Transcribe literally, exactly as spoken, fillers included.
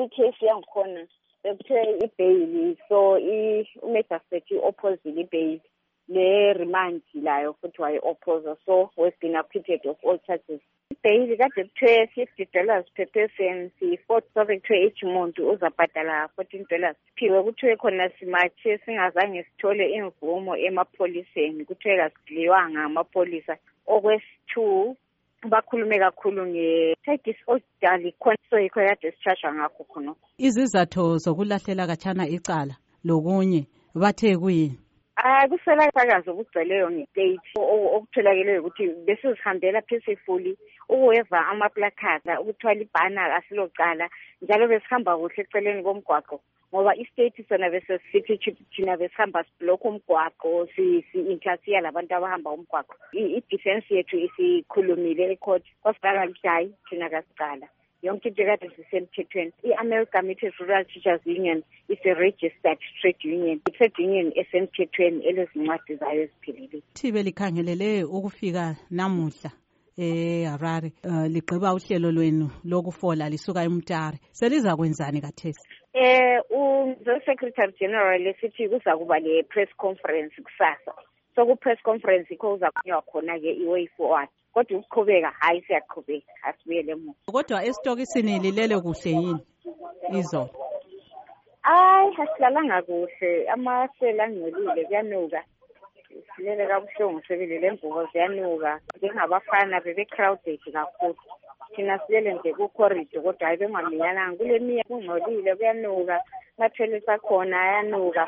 Kule case yangikhona bekuthiwe i-bail, so i-magistrate i-oppose i-bail. Le remand layo futhi wayi-oppose, so we've been acquitted of all charges. I-bail kade kuthiwe fifty dollars per person, si-forty sobe kuthiwe each muntu uzabhadala fourteen dollars. Phiwe kuthiwe khona simatshe singazange sithole imvumo emapholiseni, kuthiwe kasidliwanga amapholisa. Okwesi-two bakhulume kakhulu nge-take disorderly conduct, yikho kade sitshashwa ngakho khona. Izizatho zokulahlela katshana icala lokunye bathe kuyini? Ah, kusela phakazi okugcweleyo nge-state okutholakeleyo ukuthi besizihambela peacefully ukuweva amaplakada ukuthwala ibhana asilocala njalo besihamba kuhle eceleni komgwaqo ngoba i-state sona bese sithi thina besihamba siblock umgwaqo si-interfere labantu abahamba umgwaqo. I-defense yethu isikhulumile e-court kwasibhala ukuthi hayi thina kasicala yonke into kade sisemthethweni. I-American Methodist Rural Teachers Union is a registered trade union. I-trade union esemthethweni elezincwadi zayo eziphelele. Thibe likhangelele ukufika namuhla eHarare uh, ligqiba uhlelo lwenu lokufola lisuka eMtare. Seliza kwenzani kathesi? Eh u-Secretary General lesithi kuza kuba le press conference kusasa. So ku press conference ikho uzakunywa khona ke i-way forward. Kodwa ukuqhubeka hayi siyaqhubeka asibuyele emuva. Kodwa esitokisini lilele kuhle yini izolo? Hayi asilalanga kuhle, amasela angcolile kuyanuka. Silele kabuhlungu sebelele imvuko ziyanuka. Njengabafana bebe crowded kakhulu. Thina silele nje ku corridor kodwa hayi bengaminyana kule miya kungcolile kuyanuka. Mathele sakhona ayanuka.